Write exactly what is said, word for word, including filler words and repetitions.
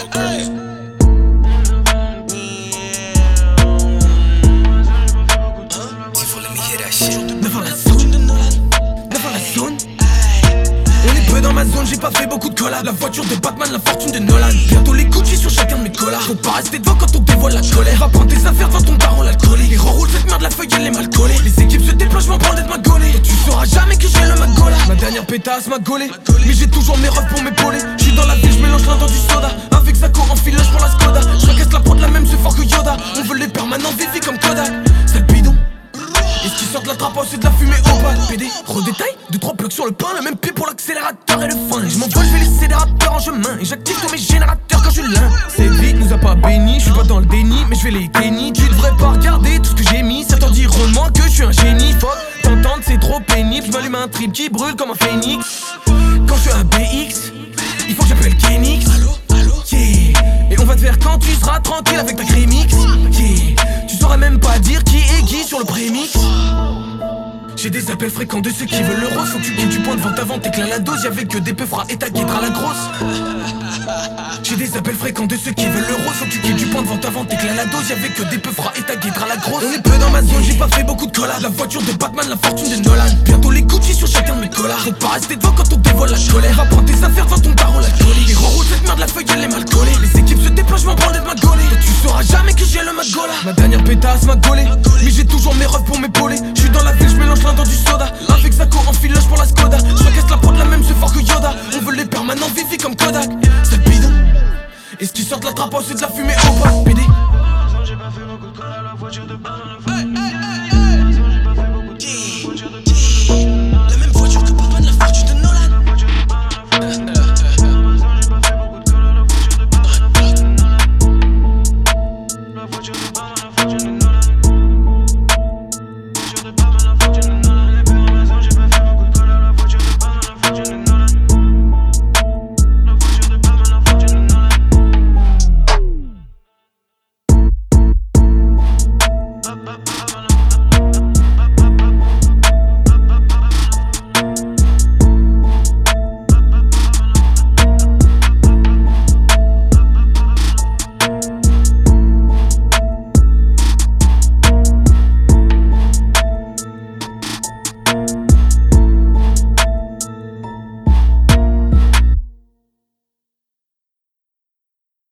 Devant la zone, devant la zone. On est peu dans ma zone, j'ai pas fait beaucoup de collabs. La voiture de Batman, la fortune de Nolan. Bientôt les Gucci sur chacun de mes collards. Faut pas rester devant quand on dévoile la colère. Va prendre tes affaires devant ton daron l'alcoolique. Et reroule cette merde, la feuille elle est mal collée. Les équipes se déploient, j'm'en prends d'être ma gaulée. Tu sauras jamais que j'ai le magola. Ma dernière pétasse m'a gaulé, mais j'ai toujours mes refs pour m'épauler. J'suis dans la ville, j'mélange l'un dans du soda. Avec Zako en filage pour la Skoda. J'recasse la prod la même, c'est fort que Yoda. On veut les permanents, Vivi comme Kodak. C'est le bidon. Et ce qui sort de la trappe, c'est de la fumée au bas. P D, redétail, deux trois blocs sur le pain. Le même pied pour l'accélérateur et le frein. Je m'envole, je vais laisser des rappeurs en chemin. Et j'active tous mes générateurs quand je l'ai. Cette vie nous a pas béni, je suis pas dans le déni, mais je vais les déni. Tu devrais pas regarder tout ce que j'ai mis. Certains diront de moi que je suis un génie. Fuck, t'entendre c'est trop pénible. Je m'allume un trip qui brûle comme un phénix. Quand je suis un B X, il faut que j'appelle Kenix. Yeah. Et on va te faire quand tu seras tranquille avec ta crémix. Yeah. Tu sauras même pas dire qui est qui sur le prémix. J'ai des appels fréquents de ceux qui veulent l'euro. Faut que tu quittes du point de vente avant t'éclats la dose. Y'avait que des peufras et ta guédra la grosse. J'ai des appels fréquents de ceux qui veulent l'euro. Faut que tu quittes du point de vente avant t'éclats la dose. Y'avait que des peufras et ta guédra la grosse. On est peu dans ma zone, j'ai pas fait beaucoup de collabs. La voiture de Batman, la fortune de Nolan. Bientôt les Gucci sur chacun de mes collards. Faut pas rester devant quand on dévoile la colère. Va prendre tes affaires devant ton daron l'alcoolique. Et reroule cette merde, la feuille elle est mal collée. Les équipes se déploient, j'm'en prends d'être ma gaulée. Tu sauras jamais que j'ai le magola. Ma dernière pétasse m'a gaulé, mais j'ai toujours mes refs pour m'épauler. J'suis dans la ville, j'mélange l'un dans du soda. Avec Zako en filage pour la Skoda. J'recasse la prod la même, c'est fort que Yoda. On veut les permanents, Vivi comme Kodak. C'est le bidon. Et ce qui sort de la trappe, c'est de la fumée au bas.